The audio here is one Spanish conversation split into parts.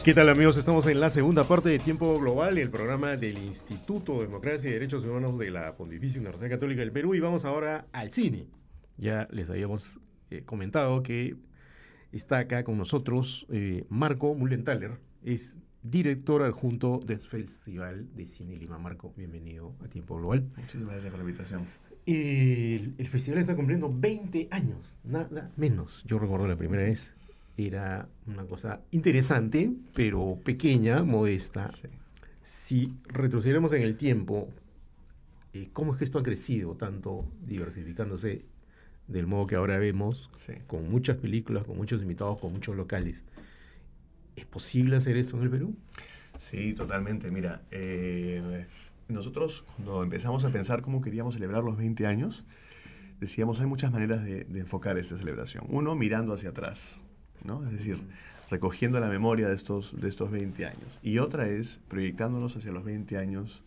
¿Qué tal, amigos? Estamos en la segunda parte de Tiempo Global, el programa del Instituto de Democracia y Derechos Humanos de la Pontificia Universidad Católica del Perú, y vamos ahora al cine. Ya les habíamos comentado que está acá con nosotros Marco Mullenthaler, es director adjunto del Festival de Cine Lima. Marco, bienvenido a Tiempo Global. Muchísimas gracias por la invitación. El festival está cumpliendo 20 años, nada menos. Yo recuerdo la primera vez, era una cosa interesante, pero pequeña, modesta. Sí. Si retrocedemos en el tiempo, ¿cómo es que esto ha crecido tanto, diversificándose del modo que ahora vemos, Sí. con muchas películas, con muchos invitados, con muchos locales? ¿Es posible hacer eso en el Perú? Sí, totalmente. Mira, nosotros cuando empezamos a pensar cómo queríamos celebrar los 20 años, decíamos hay muchas maneras de enfocar esta celebración. Uno, mirando hacia atrás, ¿no? Es decir, recogiendo la memoria de estos 20 años. Y otra es proyectándonos hacia los 20 años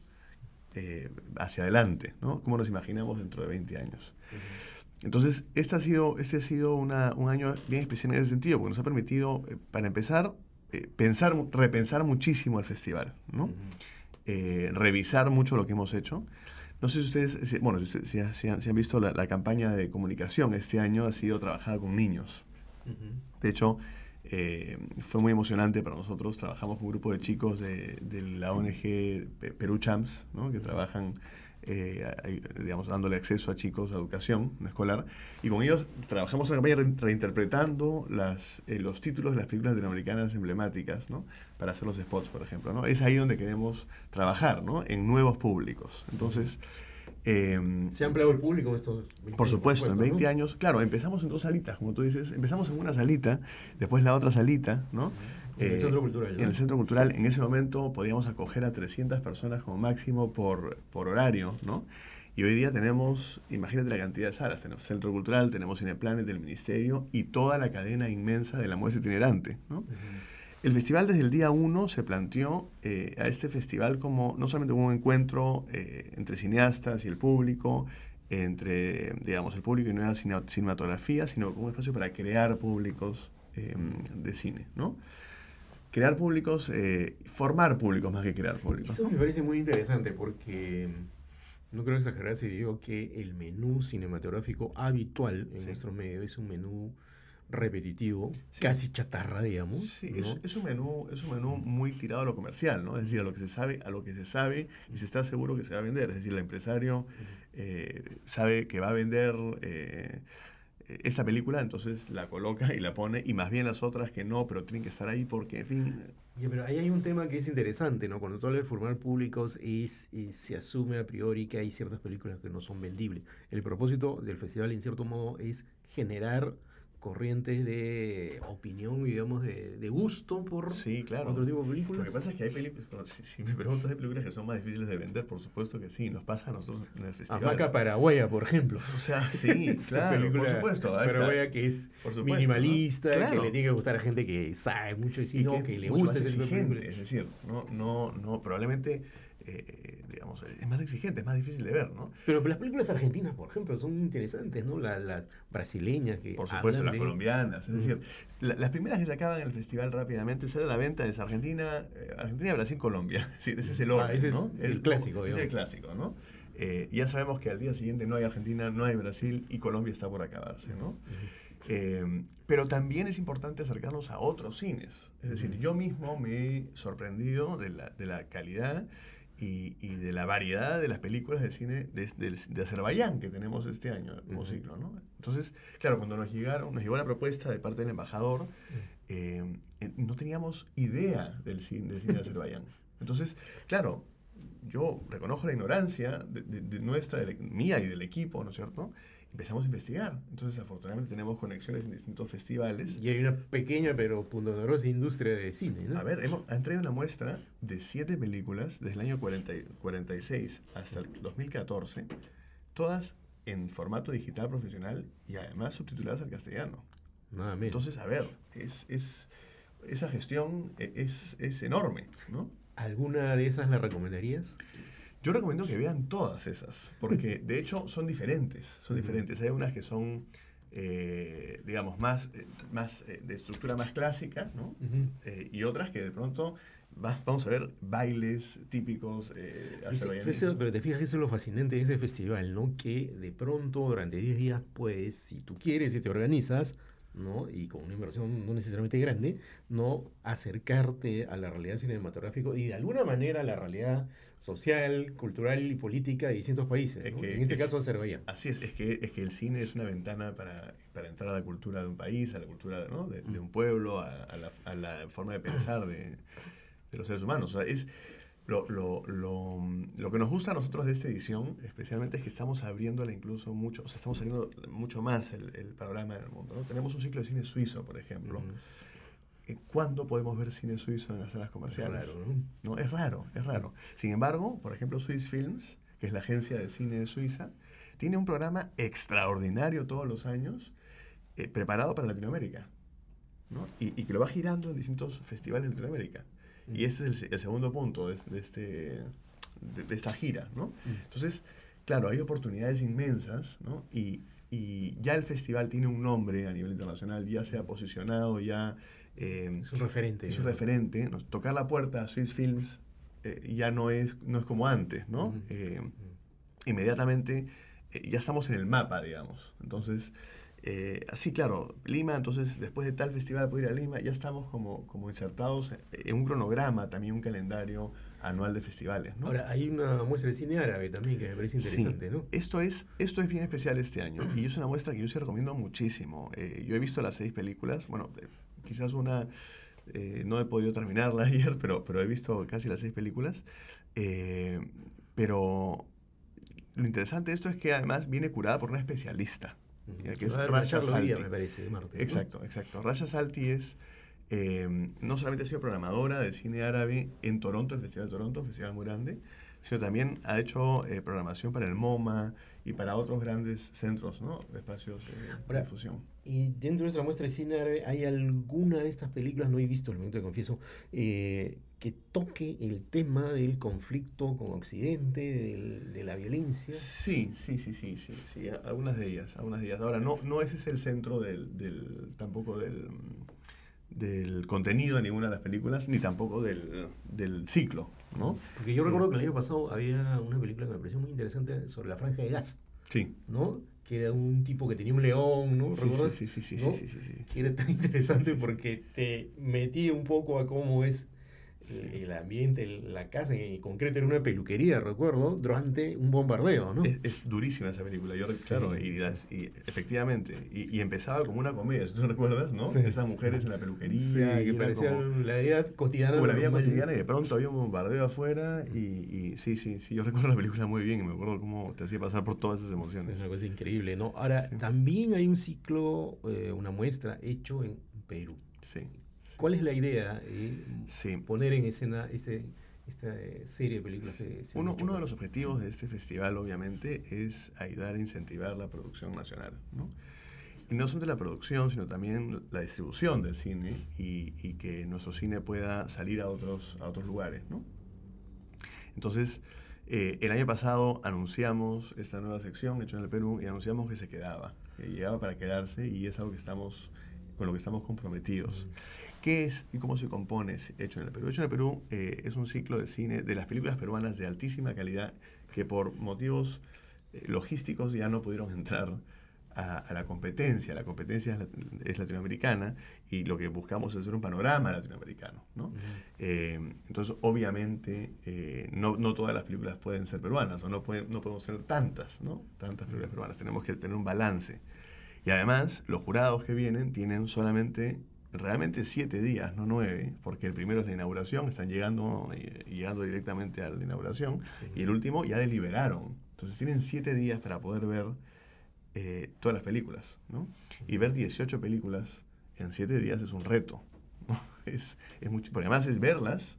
hacia adelante, ¿no? ¿Cómo nos imaginamos dentro de 20 años? Entonces, este ha sido un año bien especial en ese sentido, porque nos ha permitido, para empezar, repensar muchísimo el festival, ¿no? Revisar mucho lo que hemos hecho. No sé si ustedes, bueno, si han visto la campaña de comunicación este año ha sido trabajada con niños. De hecho, fue muy emocionante para nosotros. Trabajamos con un grupo de chicos de la ONG Perú Champs, ¿no? Que trabajan digamos, dándole acceso a chicos a educación escolar, y con ellos trabajamos en la campaña reinterpretando los títulos de las películas latinoamericanas emblemáticas, ¿no? Para hacer los spots, por ejemplo, ¿no? Es ahí donde queremos trabajar, ¿no? En nuevos públicos. Entonces, ¿Se ha ampliado el público en estos 20 por años? supuesto, en 20 ¿no? años, claro, empezamos en dos salitas, como tú dices, empezamos en una salita, después la otra salita, ¿no? En el Centro Cultural, ¿no? En el Centro Cultural, en ese momento podíamos acoger a 300 personas como máximo por horario, ¿no? Y hoy día tenemos, imagínate la cantidad de salas, tenemos Centro Cultural, tenemos Cineplanet del Ministerio y toda la cadena inmensa de la muestra itinerante, ¿no? El festival desde el día 1 se planteó a este festival como no solamente un encuentro entre cineastas y el público, entre, digamos, el público y nueva cinematografía, sino como un espacio para crear públicos de cine, ¿no? Crear públicos, formar públicos más que crear públicos, Eso ¿no? me parece muy interesante porque no creo exagerar si digo que el menú cinematográfico habitual en Sí. nuestro medio es un menú repetitivo, Sí. casi chatarra, digamos, Sí, ¿no? es un menú muy tirado a lo comercial, ¿no? Es decir, a lo que se sabe y se está seguro que se va a vender. Es decir, el empresario sabe que va a vender esta película, entonces la coloca y la pone, y más bien las otras que no, pero tienen que estar ahí porque, en fin. Ya, pero ahí hay un tema que es interesante, ¿no? Cuando tú hablas de formar públicos se asume a priori que hay ciertas películas que no son vendibles. El propósito del festival, en cierto modo, es generar corrientes de opinión, digamos, de gusto por Sí, claro. otro tipo de Lo que películas. pasa es que hay películas, si me preguntas, hay películas que son más difíciles de vender, por supuesto que sí, nos pasa a nosotros en el festival. Hamaca Paraguaya, por ejemplo. O sea, sí, Esa claro, por película supuesto, ahí está, paraguaya que es por supuesto, ¿no? minimalista, que le Claro, tiene que gustar a gente que sabe mucho de y cine que o es que le mucho gusta más ese tipo de películas. exigente, es decir, probablemente, digamos, es más exigente, es más difícil de ver, ¿no? Pero las películas argentinas, por ejemplo, son interesantes, ¿no? Las brasileñas que Por supuesto, hablan las de... colombianas, es decir, las primeras que se acaban en el festival rápidamente sale a la venta es Argentina, Brasil, Colombia, es decir, ese es el orden, ese es ¿no? el clásico, Es digamos. el clásico, ¿no? Ya sabemos que al día siguiente no hay Argentina, no hay Brasil y Colombia está por acabarse, ¿no? Pero también es importante acercarnos a otros cines. Es decir, yo mismo me he sorprendido de la calidad y de la variedad de las películas de cine de Azerbaiyán que tenemos este año como ciclo, ¿no? Entonces, claro, cuando nos llegó la propuesta de parte del embajador, no teníamos idea del cine de Azerbaiyán. Entonces, claro, yo reconozco la ignorancia mía y del equipo, ¿no es cierto? Empezamos a investigar. Entonces, afortunadamente tenemos conexiones en distintos festivales. Y hay una pequeña pero pundonorosa industria de cine, ¿no? A ver, han traído una muestra de 7 películas desde el año 46 hasta el 2014, todas en formato digital profesional y además subtituladas al castellano. Nada menos. Entonces, a ver, esa gestión es enorme, ¿no? ¿Alguna de esas la recomendarías? Yo recomiendo que vean todas esas, porque de hecho son diferentes, Hay unas que son digamos, más de estructura más clásica, ¿no? Y otras que de pronto vamos a ver bailes típicos azerbaiyaneses. Pero te fijas que eso es lo fascinante de ese festival, ¿no? Que de pronto durante 10 días, pues, si tú quieres y te organizas, ¿no? Y con una inversión no necesariamente grande, ¿no? Acercarte a la realidad cinematográfica y de alguna manera a la realidad social, cultural y política de distintos países, ¿no? En este caso Azerbaiyán. Así es que el cine es una ventana para entrar a la cultura de un país, a la cultura, ¿no? de un pueblo, a la forma de pensar de los seres humanos. O sea, lo que nos gusta a nosotros de esta edición, especialmente, es que estamos abriéndola incluso mucho, o sea, estamos abriendo mucho más el panorama del mundo, ¿no? Tenemos un ciclo de cine suizo, por ejemplo. ¿Cuándo podemos ver cine suizo en las salas comerciales? Es raro, ¿no? No, es raro, es raro. Sin embargo, por ejemplo, Swiss Films, que es la agencia de cine de Suiza, tiene un programa extraordinario todos los años preparado para Latinoamérica, ¿no? Y que lo va girando en distintos festivales de Latinoamérica. Y este es el segundo punto de esta gira, ¿no? Entonces, claro, hay oportunidades inmensas, ¿no? Y ya el festival tiene un nombre a nivel internacional, ya se ha posicionado, ya... es un referente. Es un referente. Tocar la puerta a Swiss Films ya no es como antes, ¿no? Inmediatamente ya estamos en el mapa, digamos. Entonces... así, claro, Lima, entonces después de tal festival puedo ir a Lima, ya estamos como insertados en un cronograma, también un calendario anual de festivales, ¿no? Ahora, hay una muestra de cine árabe también que me parece interesante, Sí, ¿no? esto es bien especial este año y es una muestra que yo sí recomiendo muchísimo. Yo he visto las 6 películas, bueno, quizás una no he podido terminarla ayer, pero he visto casi las 6 películas. Pero lo interesante de esto es que además viene curada por una especialista. Que es Rasha Salti. Me parece, de martes, Exacto, ¿no? exacto. Rasha Salti es, no solamente ha sido programadora de cine árabe en Toronto, el Festival de Toronto, un festival muy grande, sino también ha hecho programación para el MoMA y para otros grandes centros, ¿no? De espacios de difusión. Y dentro de nuestra muestra de cine árabe, ¿hay alguna de estas películas, no he visto, al momento de confieso, que toque el tema del conflicto con Occidente, de la violencia? Sí, algunas de ellas. Ahora, no ese es el centro tampoco del contenido de ninguna de las películas, ni tampoco del ciclo, ¿no? Porque yo recuerdo que el año pasado había una película que me pareció muy interesante sobre la Franja de Gaza, Sí. ¿no? Que era un tipo que tenía un león, ¿no? ¿Recuerdas? Sí. ¿No? Que era tan interesante porque te metía un poco a cómo es el ambiente, la casa, en concreto era una peluquería, recuerdo, durante un bombardeo, ¿no? Es durísima esa película, Sí. claro, y efectivamente, y empezaba como una comedia, si tú recuerdas, ¿no? Sí. Esas mujeres en la peluquería, Sí, y que parecía la vida cotidiana. como la vida normal. cotidiana, y de pronto había un bombardeo afuera, y sí, yo recuerdo la película muy bien, y me acuerdo cómo te hacía pasar por todas esas emociones. Es una cosa increíble, ¿no? Ahora, Sí. también hay un ciclo, una muestra hecho en Perú. Sí. ¿Cuál es la idea? Sí. Poner en escena esta serie de películas que se han hecho. Uno de los objetivos de este festival, obviamente, es ayudar a incentivar la producción nacional, ¿no? Y no solamente la producción, sino también la distribución del cine y que nuestro cine pueda salir a otros lugares, ¿no? Entonces, el año pasado anunciamos esta nueva sección hecha en el Perú y anunciamos que se quedaba, que llegaba para quedarse, y es algo con lo que estamos comprometidos. ¿Qué es y cómo se compone Hecho en el Perú? Hecho en el Perú es un ciclo de cine de las películas peruanas de altísima calidad que por motivos logísticos ya no pudieron entrar a la competencia. La competencia es latinoamericana y lo que buscamos es hacer un panorama latinoamericano, ¿no? Entonces, obviamente, no todas las películas pueden ser peruanas, o no podemos tener tantas películas peruanas. Tenemos que tener un balance. Y además, los jurados que vienen tienen solamente realmente 7 días, no 9, porque el primero es la inauguración, están llegando directamente a la inauguración, y el último ya deliberaron. Entonces tienen 7 días para poder ver todas las películas, ¿no? Y ver 18 películas en 7 días es un reto, ¿no? Es mucho, porque además es verlas,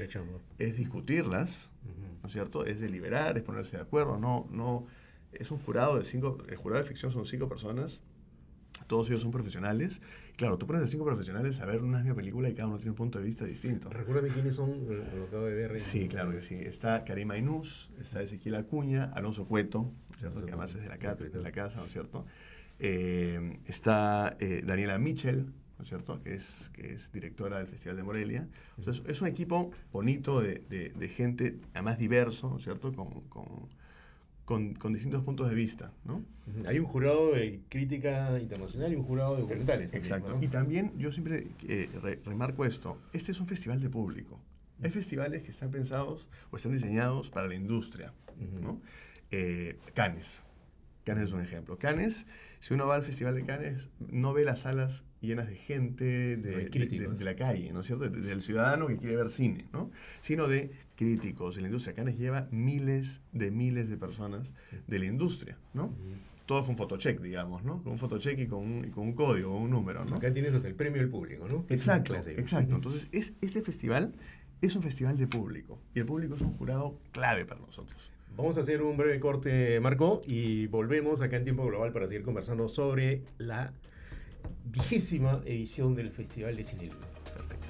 es discutirlas, ¿no es cierto? Es deliberar, es ponerse de acuerdo, no es un jurado de 5, el jurado de ficción son 5 personas. Todos ellos son profesionales. Claro, tú pones a 5 profesionales a ver una misma película y cada uno tiene un punto de vista distinto. Recuérdame quiénes son, lo acabo de ver. Sí, claro que sí. Está Karim Ainús, está Ezequiel Acuña, Alonso Cueto, ¿cierto? Que además es de la casa, ¿no es cierto? Está Daniela Mitchell, ¿no es cierto?, que es directora del Festival de Morelia. Entonces, es un equipo bonito de gente, además diverso, ¿no es cierto?, con distintos puntos de vista, ¿no? Hay un jurado de crítica internacional y un jurado de documentales. Exacto. También, ¿no? Y también yo siempre remarco esto. Este es un festival de público. Hay festivales que están pensados o están diseñados para la industria, ¿no? Cannes. Cannes es un ejemplo. Cannes, si uno va al Festival de Cannes, no ve las salas llenas de gente de la calle, ¿no es cierto? Del ciudadano que quiere ver cine, ¿no? Sino de críticos de la industria. Cannes lleva miles de personas de la industria, ¿no? Todo con photocheck, digamos, ¿no? Con un photocheck y con un código o un número, ¿no? Acá tienes hasta el premio del público, ¿no? Exacto, exacto. Entonces, este festival es un festival de público. Y el público es un jurado clave para nosotros. Vamos a hacer un breve corte, Marco, y volvemos acá en Tiempo Global para seguir conversando sobre la 20ª edición del Festival de Cine Lima. Perfecto.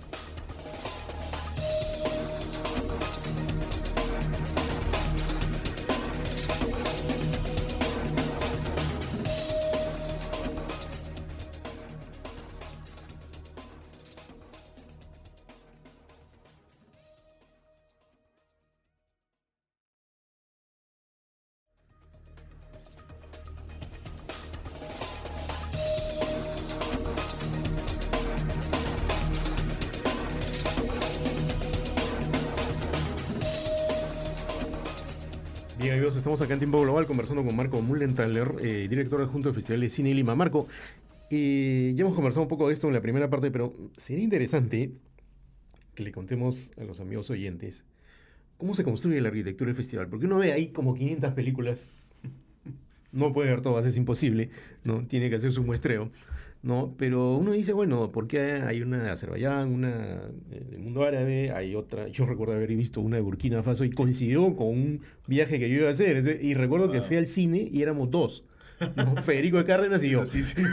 Bien, amigos, estamos acá en Tiempo Global conversando con Marco Mullenthaler, director adjunto del Festival de Cine Lima. Marco, ya hemos conversado un poco de esto en la primera parte, pero sería interesante que le contemos a los amigos oyentes cómo se construye la arquitectura del festival, porque uno ve ahí como 500 películas, no puede ver todas, es imposible, ¿no? Tiene que hacer su muestreo, ¿no? Pero uno dice, bueno, ¿por qué hay una de Azerbaiyán, una del mundo árabe, hay otra? Yo recuerdo haber visto una de Burkina Faso y coincidió con un viaje que yo iba a hacer, y recuerdo que fui al cine y éramos dos, ¿no? Federico de Cárdenas y yo. Sí, sí.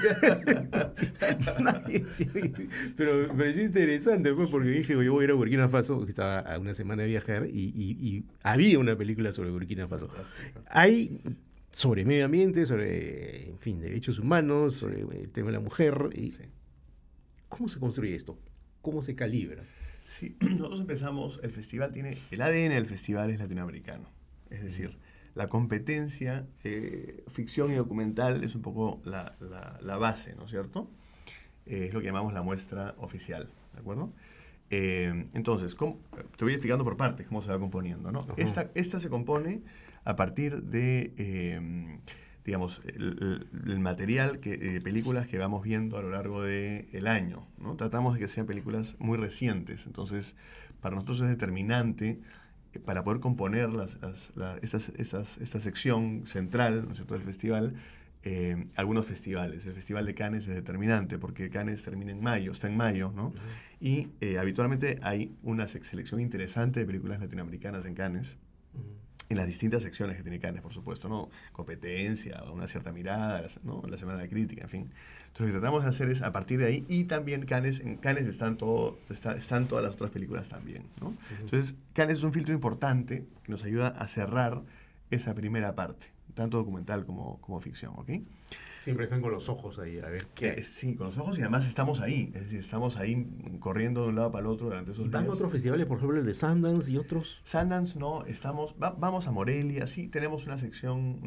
Sí, pero me pareció interesante, pues, porque dije, yo voy a ir a Burkina Faso, que estaba a una semana de viajar, y había una película sobre Burkina Faso. Fantástico. Hay sobre medio ambiente, sobre, en fin, derechos humanos, sobre el tema de la mujer. Sí. ¿Cómo se construye esto? ¿Cómo se calibra? Sí, nosotros empezamos, el ADN del festival es latinoamericano. Es decir, la competencia, ficción y documental es un poco la base, ¿no es cierto? Es lo que llamamos la muestra oficial, ¿de acuerdo? Entonces, te voy explicando por partes cómo se va componiendo, ¿no? Esta se compone a partir de, digamos, el material, películas que vamos viendo a lo largo del año, ¿no? Tratamos de que sean películas muy recientes, entonces para nosotros es determinante para poder componer esta sección central, ¿no es cierto?, del festival. Algunos festivales. El Festival de Cannes es determinante porque Cannes termina en mayo, está en mayo, ¿no? Y habitualmente hay una selección interesante de películas latinoamericanas en Cannes, en las distintas secciones que tiene Cannes, por supuesto, ¿no? Competencia, una cierta mirada, ¿no? La Semana de la Crítica, en fin. Entonces, lo que tratamos de hacer es a partir de ahí, y también en Cannes están todas las otras películas también, ¿no? Entonces, Cannes es un filtro importante que nos ayuda a cerrar esa primera parte, tanto documental como ficción, ¿ok? Siempre están con los ojos ahí, a ver qué hay. Sí, con los ojos, y además estamos ahí, es decir, estamos ahí corriendo de un lado para el otro durante esos ¿Y van a días. otros festivales, por ejemplo el de Sundance y otros? Sundance no, vamos a Morelia, sí, tenemos una selección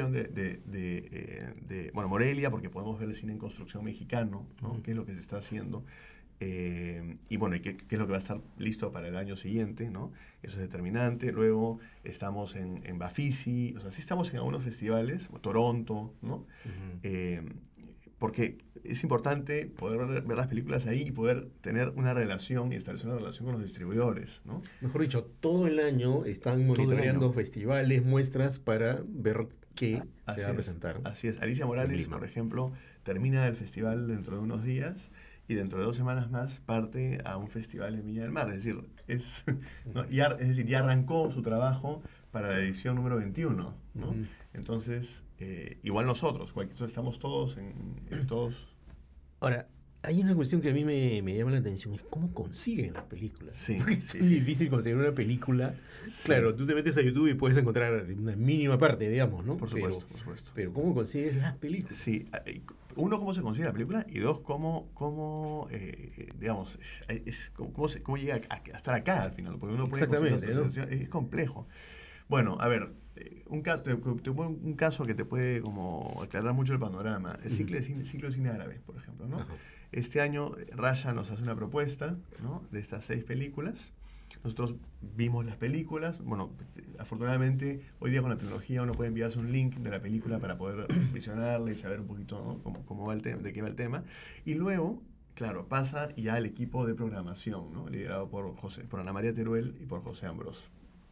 bueno, Morelia, porque podemos ver el cine en construcción mexicano, ¿no? Qué es lo que se está haciendo. Y bueno, qué es lo que va a estar listo para el año siguiente, ¿no? Eso es determinante. Luego estamos en Bafisi, o sea, sí estamos en algunos festivales, Toronto, ¿no? Porque es importante poder ver las películas ahí y poder tener una relación y establecer una relación con los distribuidores, ¿no? Mejor dicho, todo el año están monitoreando festivales, muestras para ver qué se va a presentar. Así es. Alicia Morales, por ejemplo, termina el festival dentro de unos días y dentro de 2 semanas más parte a un festival en Viña del Mar. Es decir, ¿no? Ya arrancó su trabajo para la edición número 21, ¿no? Entonces, igual nosotros estamos todos todos. Ahora, hay una cuestión que a mí me llama la atención, es cómo consiguen las películas. Sí, Porque es sí, muy sí, difícil conseguir una película. sí. Claro, tú te metes a YouTube y puedes encontrar una mínima parte, digamos, ¿no? Por supuesto, por supuesto. Pero ¿cómo consigues las películas? Sí, uno, cómo se consigue la película, y dos, digamos, cómo llega a estar acá al final, porque uno puede conseguir Exactamente, ¿no? es complejo. Bueno, a ver, te pongo un caso que te puede como aclarar mucho el panorama. El Ujú. ciclo de cine árabe, por ejemplo, ¿no? Ajá. Este año Raya nos hace una propuesta, ¿no? De estas 6 películas. Nosotros vimos las películas. Bueno, afortunadamente hoy día con la tecnología uno puede enviarse un link de la película para poder visionarla y saber un poquito, ¿no? cómo va el tema, de qué va el tema. Y luego, claro, pasa ya al equipo de programación, ¿no? Liderado por Ana María Teruel y por José Ambrós.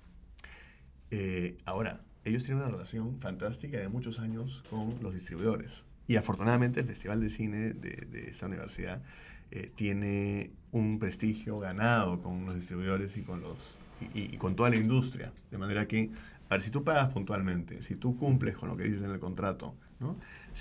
Ahora, ellos tienen una relación fantástica de muchos años con los distribuidores. Y afortunadamente el Festival de Cine de esta universidad tiene un prestigio ganado con los distribuidores y con toda la industria. De manera que, a ver, si tú pagas puntualmente, si tú cumples con lo que dices en el contrato, ¿no?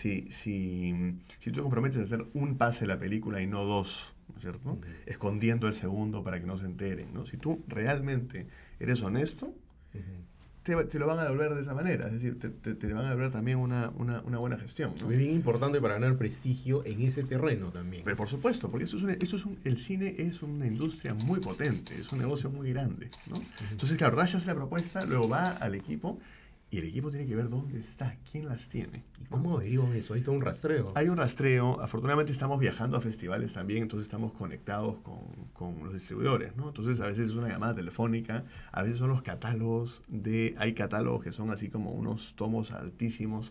Si tú te comprometes a hacer un pase de la película y no dos, ¿no es cierto? Ujú. Escondiendo el segundo para que no se enteren, ¿no? Si tú realmente eres honesto, Ujú. te lo van a devolver de esa manera. Es decir, te van a devolver también una buena gestión, ¿no? Es bien importante para ganar prestigio en ese terreno también. Pero por supuesto, porque el cine es una industria muy potente, es un negocio muy grande, ¿no? Ujú. Entonces, claro, Raya hace la propuesta, luego va al equipo y el equipo tiene que ver dónde está, quién las tiene, ¿Y ¿no? cómo averiguan eso? Hay todo un rastreo. Hay un rastreo, afortunadamente estamos viajando a festivales también, entonces estamos conectados con los distribuidores, ¿no? Entonces a veces es una llamada telefónica, a veces son los catálogos hay catálogos que son así como unos tomos altísimos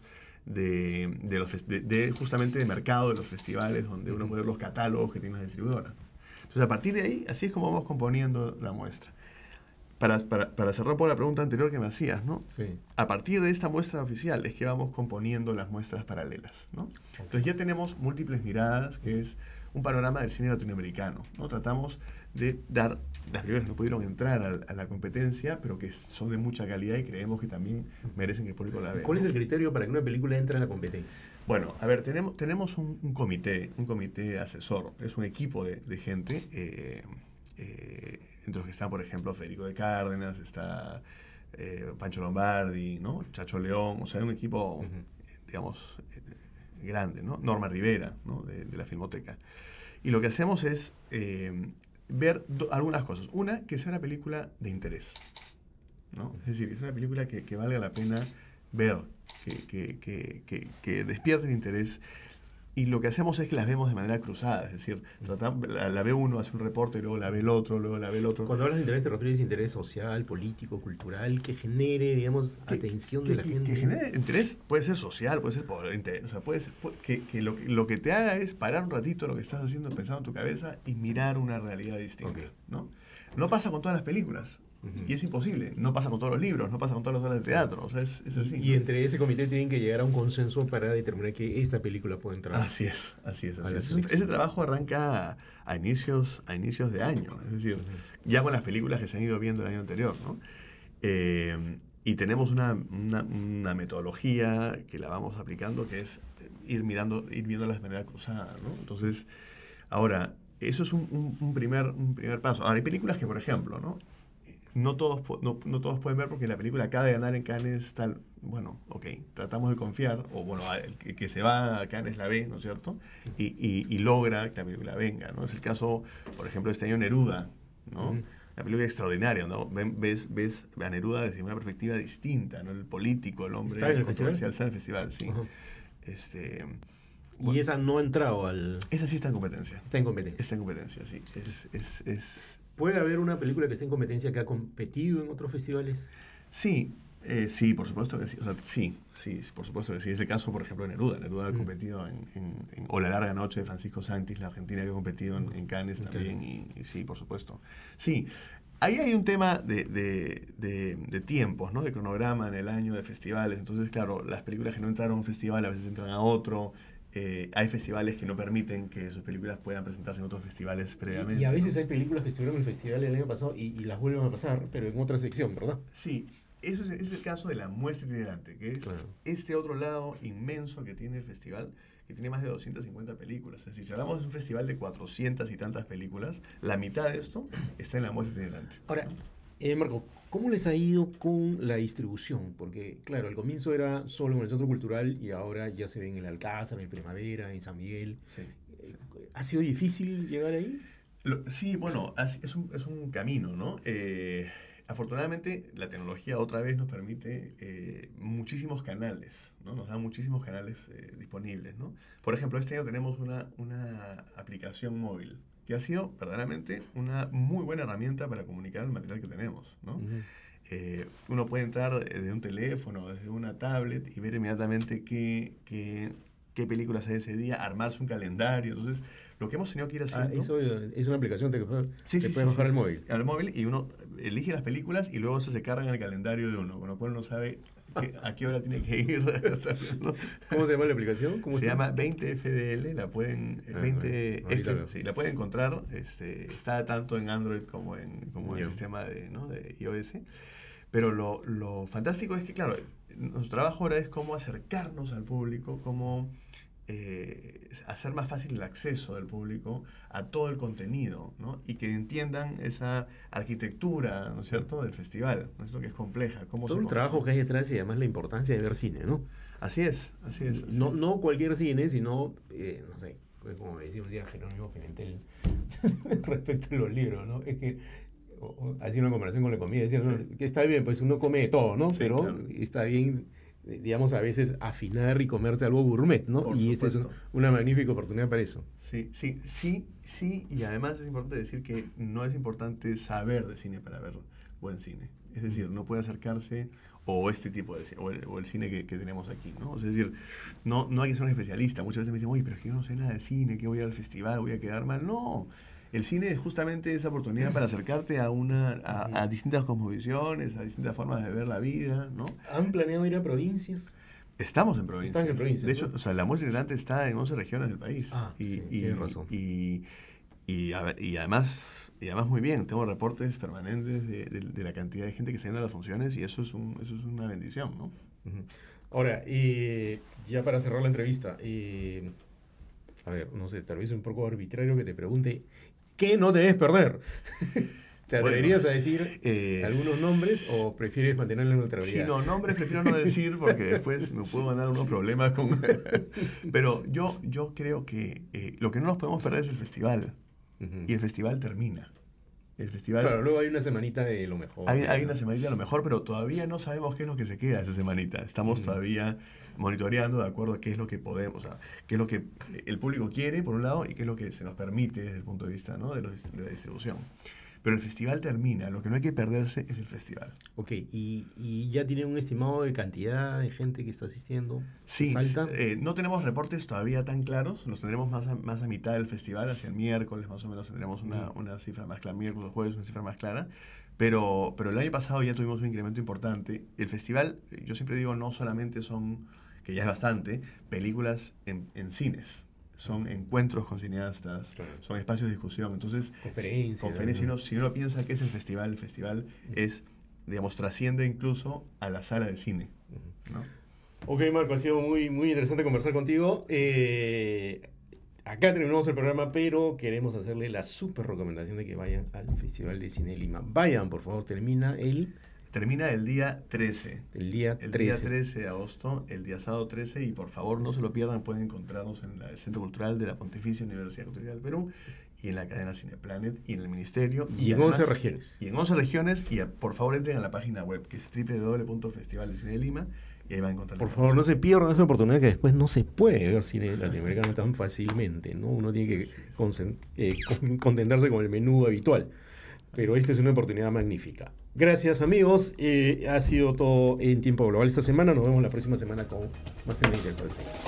justamente de mercado de los festivales, donde uno Ujú. puede ver los catálogos que tiene la distribuidora. Entonces a partir de ahí, así es como vamos componiendo la muestra. Para cerrar por la pregunta anterior que me hacías, ¿no? Sí. A partir de esta muestra oficial es que vamos componiendo las muestras paralelas, ¿no? Entonces ya tenemos múltiples miradas, que es un panorama del cine latinoamericano, ¿no? Tratamos de dar las películas que no pudieron entrar a la competencia, pero que son de mucha calidad y creemos que también merecen que el público la ¿Y vea, cuál es ¿no? el criterio para que una película entre en la competencia? Bueno, a ver, tenemos un comité asesor, es un equipo de gente, entre los que está, por ejemplo, Federico de Cárdenas, está Pancho Lombardi, ¿no? Chacho León, o sea, un equipo, Ujú. digamos, grande, ¿no? Norma Rivera, ¿no? De la Filmoteca. Y lo que hacemos es ver algunas cosas. Una, que sea una película de interés, ¿no? Es decir, que es una película que valga la pena ver, que despierte el interés. Y lo que hacemos es que las vemos de manera cruzada, es decir, la ve uno, hace un reporte, luego la ve el otro, luego la ve el otro. Cuando hablas de interés, ¿te refieres a interés social, político, cultural, que genere, digamos, atención de la gente? Que genere interés, puede ser social, puede ser por interés, o sea, puede ser que lo que te haga es parar un ratito lo que estás haciendo, pensando en tu cabeza y mirar una realidad distinta, Ok. ¿no? No pasa con todas las películas, Ujú. y es imposible, no pasa con todos los libros, no pasa con todas las obras de teatro, o sea, es así, Y ¿no? entre ese comité tienen que llegar a un consenso para determinar que esta película puede entrar Así es, así es, a así la es. selección. Ese trabajo arranca a inicios de año, es decir, Ujú. ya con las películas que se han ido viendo el año anterior, ¿no? Y tenemos una metodología que la vamos aplicando, que es ir viéndolas de manera cruzada, ¿no? Entonces, ahora, eso es un primer paso. Ahora, hay películas que, por ejemplo, ¿no? No todos pueden ver porque la película acaba de ganar en Cannes tal. Bueno, ok, tratamos de confiar, o bueno, el que se va a Cannes la ve, ¿no es cierto? Y logra que la película venga, ¿no? Es el caso, por ejemplo, de este año Neruda, ¿no? Ujú. Una película extraordinaria, ¿no? Ves a Neruda desde una perspectiva distinta, ¿no? El político, el ¿Está en hombre el festival? controversial, está en el festival, sí. Ajá. Este, Y bueno, esa no ha entrado al... esa sí está en competencia. Está en competencia. Está en competencia, sí. ¿Puede haber una película que esté en competencia que ha competido en otros festivales? Sí, sí, por supuesto que sí. O sea, sí, por supuesto que sí. Es el caso, por ejemplo, de Neruda. Neruda ha Mm. competido O la larga noche de Francisco Santis, la Argentina, que ha competido en Cannes Ok. también. Y sí, por supuesto. Sí, ahí hay un tema de tiempos, ¿no? De cronograma en el año de festivales. Entonces, claro, las películas que no entraron a un festival a veces entran a otro. Hay festivales que no permiten que sus películas puedan presentarse en otros festivales Y a previamente, ¿no? veces hay películas que estuvieron en el festival el año pasado y las vuelven a pasar, pero en otra sección, ¿verdad? Sí, ese es el caso de la muestra itinerante, que es este otro lado inmenso que tiene el festival, que tiene más de 250 películas. Es decir, si hablamos de un festival de 400 y tantas películas, la mitad de esto está en la muestra itinerante. Ahora, Marco, ¿cómo les ha ido con la distribución? Porque, claro, al comienzo era solo en el Centro Cultural y ahora ya se ve en el Alcázar, en Primavera, en San Miguel. Sí. ¿Ha sido difícil llegar ahí? Sí, bueno, es un camino, ¿no? Afortunadamente, la tecnología otra vez nos permite muchísimos canales, ¿no? Nos da muchísimos canales disponibles, ¿no? Por ejemplo, este año tenemos una aplicación móvil que ha sido verdaderamente una muy buena herramienta para comunicar el material que tenemos, ¿no? Uno puede entrar desde un teléfono, desde una tablet y ver inmediatamente qué películas hay ese día, armarse un calendario. Entonces, lo que hemos tenido que ir haciendo... Eso es una aplicación que puedes bajar al móvil. Al móvil, y uno elige las películas y luego se carga en el calendario de uno, con lo cual uno sabe a qué hora tiene que ir. ¿No? ¿Cómo se llama la aplicación? Se llama 20FDL, la pueden... 20F, sí, la pueden encontrar, está tanto en Android como en el sistema de iOS. Pero lo fantástico es que, claro, nuestro trabajo ahora es cómo acercarnos al público, cómo hacer más fácil el acceso del público a todo el contenido, ¿no? Y que entiendan esa arquitectura, ¿no es cierto?, del festival, ¿no es cierto?, que es compleja. Todo el trabajo que hay detrás y además la importancia de ver cine, ¿no? Así es. No cualquier cine, sino, no sé, como me decía un día Jerónimo Pimentel respecto a los libros, ¿no? Es que hacía una comparación con la comida, decía, que está bien, pues uno come de todo, ¿no? Sí, pero claro. Está bien, digamos, a veces afinar y comerse algo gourmet, ¿no? Por y esta es una magnífica oportunidad para eso. Sí, y además es importante decir que no es importante saber de cine para ver buen cine. Es decir, no puede acercarse o este tipo de cine, o el cine que tenemos aquí, ¿no? Es decir, no hay que ser un especialista. Muchas veces me dicen, oye, pero es que yo no sé nada de cine, que voy al festival, voy a quedar mal. No, el cine es justamente esa oportunidad para acercarte a distintas cosmovisiones, a distintas formas de ver la vida, ¿no? ¿Han planeado ir a provincias? Estamos en provincias. Están en provincias. De hecho, ¿no? la muestra itinerante está en 11 regiones del país. Tienes razón. Y además muy bien, tengo reportes permanentes de la cantidad de gente que se viene a las funciones y eso es una bendición, ¿no? Uh-huh. Ahora, ya para cerrar la entrevista, a ver, no sé, tal vez un poco arbitrario que te pregunte, ¿qué no debes perder? ¿Te atreverías a decir algunos nombres o prefieres mantener la neutralidad? Sí, nombres prefiero no decir porque después me puedo mandar unos problemas con... Pero yo creo que lo que no nos podemos perder es el festival. Uh-huh. Y el festival termina. Claro, luego hay una semanita de lo mejor. Hay una semanita de lo mejor, pero todavía no sabemos qué es lo que se queda esa semanita. Estamos todavía monitoreando de acuerdo a qué es lo que podemos, o sea, qué es lo que el público quiere, por un lado, y qué es lo que se nos permite desde el punto de vista, ¿no?, de la distribución. Pero el festival termina, lo que no hay que perderse es el festival. Ok, ¿y ya tienen un estimado de cantidad de gente que está asistiendo? Sí, no tenemos reportes todavía tan claros, los tendremos más a mitad del festival, hacia el miércoles más o menos tendremos una cifra más clara, miércoles o jueves una cifra más clara, pero el año pasado ya tuvimos un incremento importante. El festival, yo siempre digo, no solamente son, que ya es bastante, películas en cines. Son encuentros con cineastas, claro, son espacios de discusión. Entonces, conferencias. Si uno piensa que es el festival es, digamos, trasciende incluso a la sala de cine, ¿no? Ok, Marco, ha sido muy, muy interesante conversar contigo. Acá terminamos el programa, pero queremos hacerle la súper recomendación de que vayan al Festival de Cine de Lima. Vayan, por favor, termina el día 13. El día 13 de agosto, el día sábado 13, y por favor no se lo pierdan, pueden encontrarnos en el Centro Cultural de la Pontificia Universidad Católica del Perú, y en la cadena Cineplanet, y en el Ministerio. Y en 11 regiones. Y en 11 regiones, y por favor entren a la página web, que es www.festivaldecinelima, y ahí van a encontrar. Por favor, no se pierdan esa oportunidad, que después no se puede ver cine latinoamericano tan fácilmente, ¿no? Uno tiene que contentarse con el menú habitual. Pero esta es una oportunidad magnífica. Gracias, amigos. Ha sido todo en Tiempo Global esta semana. Nos vemos la próxima semana con más temas interesantes.